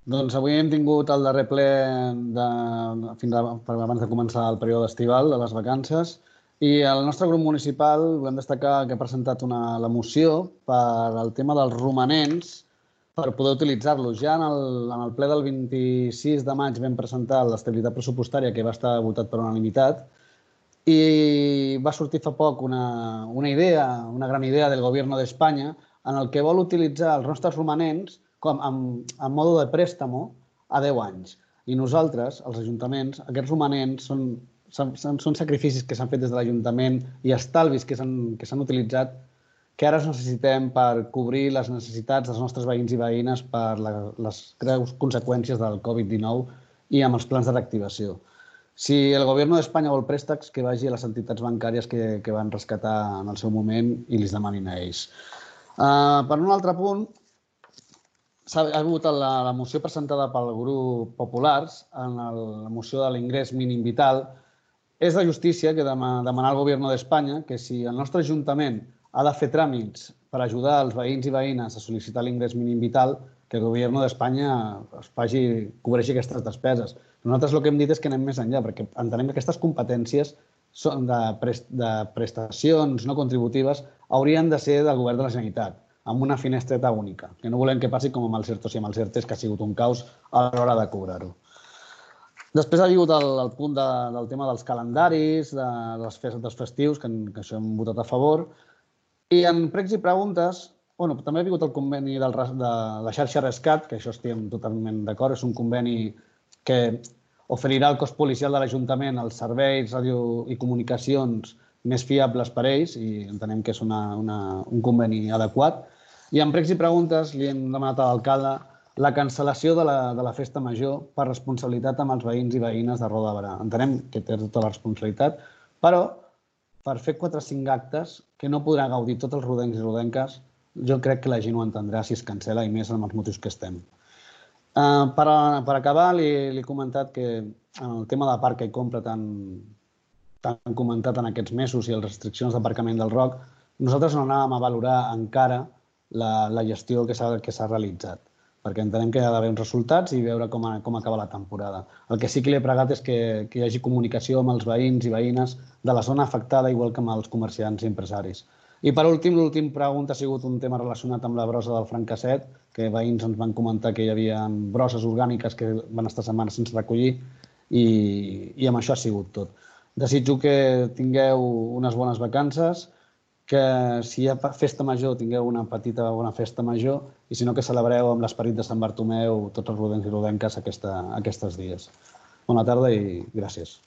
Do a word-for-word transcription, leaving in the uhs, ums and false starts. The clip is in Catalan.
Doncs avui hem tingut el darrer ple de, fins a, per abans de començar el període estival de les vacances i el nostre grup municipal volem destacar que ha presentat una, la moció per al tema dels romanents per poder utilitzar-los. Ja en el, en el ple del vint-i-sis de maig vam presentar l'estabilitat pressupostària que va estar votat per unanimitat i va sortir fa poc una, una idea, una gran idea del Gobierno d'Espanya en el que vol utilitzar els nostres romanents com en, en mode de préstamo a deu anys. I nosaltres, els ajuntaments, aquests romanents són, són, són sacrificis que s'han fet des de l'Ajuntament i estalvis que s'han utilitzat que ara es necessitem per cobrir les necessitats dels nostres veïns i veïnes per la, les greus conseqüències del Covid dinou i amb els plans de reactivació. Si el Gobierno d'Espanya vol préstecs, que vagi a les entitats bancàries que, que van rescatar en el seu moment i li demanin a ells. Uh, per un altre punt, ha hagut la, la moció presentada pel grup Populars, en el, la moció de l'ingrés mínim vital. És de justícia que demanar al Gobierno d'Espanya que si el nostre Ajuntament ha de fer tràmits per ajudar els veïns i veïnes a sol·licitar l'ingrés mínim vital, que el Gobierno d'Espanya es faci, cobreixi aquestes despeses. Nosaltres el que hem dit és que anem més enllà, perquè entenem que aquestes competències de, prest, de prestacions no contributives haurien de ser del Govern de la Generalitat, amb una finestreta única, que no volem que passi com amb els ERTOs i amb els ERTEs, que ha sigut un caos a l'hora de cobrar-ho. Després ha vingut el, el punt de, del tema dels calendaris, de, dels, fest, dels festius, que, que això hem votat a favor, i en pregs i preguntes, bueno, també ha vingut el conveni del, de la xarxa Rescat, que això estem totalment d'acord, és un conveni que oferirà al cos policial de l'Ajuntament els serveis, ràdio i comunicacions més fiables per a ells i entenem que és una, una, un conveni adequat. I en pregs i preguntes li hem demanat a l'alcalde la cancel·lació de la, de la festa major per responsabilitat amb els veïns i veïnes de Roda de Berà. Entenem que té tota la responsabilitat, però per fer quatre o cinc actes que no podrà gaudir tots els rodencs i rodenques, jo crec que la gent ho entendrà si es cancel·la i més amb els motius que estem. Uh, per, a, per acabar, li, li he comentat que en el tema de parc i compra tan, tan comentat en aquests mesos i les restriccions d'aparcament del R O C, nosaltres no anàvem a valorar encara la, la gestió que s'ha realitzat, perquè entenem que hi ha d'haver uns resultats i veure com, a, com acaba la temporada. El que sí que li he pregat és que, que hi hagi comunicació amb els veïns i veïnes de la zona afectada, igual que amb els comerciants i empresaris. I per últim, l'últim pregunta ha sigut un tema relacionat amb la brossa del Francasset, que veïns ens van comentar que hi havia brosses orgàniques que van estar setmanes sense recollir i, i amb això ha sigut tot. Desitjo que tingueu unes bones vacances, que si hi ha festa major tingueu una petita bona festa major i si no que celebreu amb l'esperit de Sant Bartomeu tots els rodencs i rodenques aquesta, aquests dies. Bona tarda i gràcies.